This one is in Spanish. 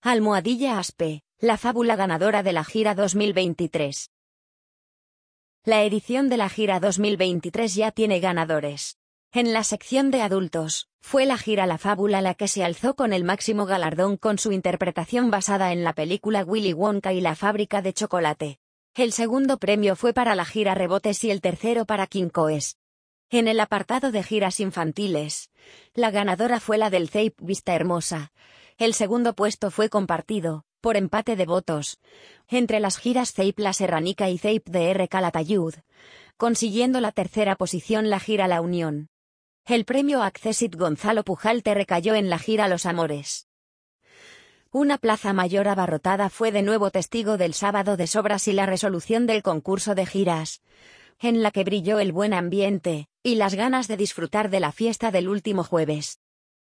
Almohadilla Aspe, la fábula ganadora de la gira 2023. La edición de la gira 2023 ya tiene ganadores. En la sección de adultos, fue la gira La Fábula la que se alzó con el máximo galardón con su interpretación basada en la película Willy Wonka y la fábrica de chocolate. El segundo premio fue para la gira Rebotes y el tercero para King Coes. En el apartado de giras infantiles, la ganadora fue la del CEIP Vista Hermosa. El segundo puesto fue compartido, por empate de votos, entre las giras CEIP La Serranica y CEIP DR Calatayud, consiguiendo la tercera posición la gira La Unión. El premio Accessit Gonzalo Pujalte recayó en la gira Los Amores. Una plaza mayor abarrotada fue de nuevo testigo del sábado de sobras y la resolución del concurso de giras, en la que brilló el buen ambiente y las ganas de disfrutar de la fiesta del último jueves.